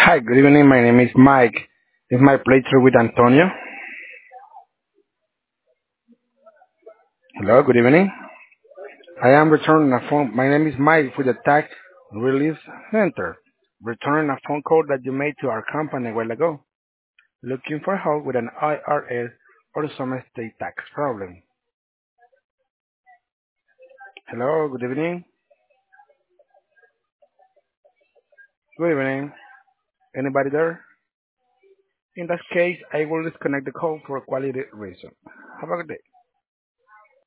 Hi, good evening. My name is Mike. It's my pleasure with Antonio. Hello, good evening. I am returning a phone. My name is Mike with the Tax Relief Center. Returning a phone call that you made to our company a while ago. Looking for help with an IRS or some estate tax problem. Hello, good evening. Good evening. Anybody there? In that case, I will disconnect the call for a quality reason. Have a good day.